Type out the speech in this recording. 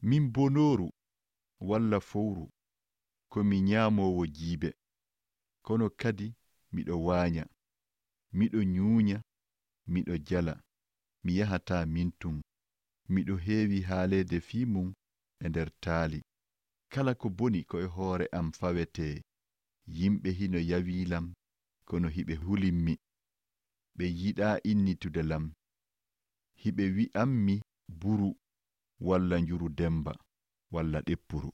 min bonoru walla fowru komi nyaamowo jiibe kono kadi miɗo waanya miɗo nyuunya miɗo jala mi yahata mintum miɗo heewi haaleede fii mum e nder taali kala ko boni ko e hoore am fawete yimɓe hino yawiilam kono hiɓe hulimmi ɓe yiɗaa innitude lam hiɓe wi'ammi buru walla njuru demba walla ɗeppuru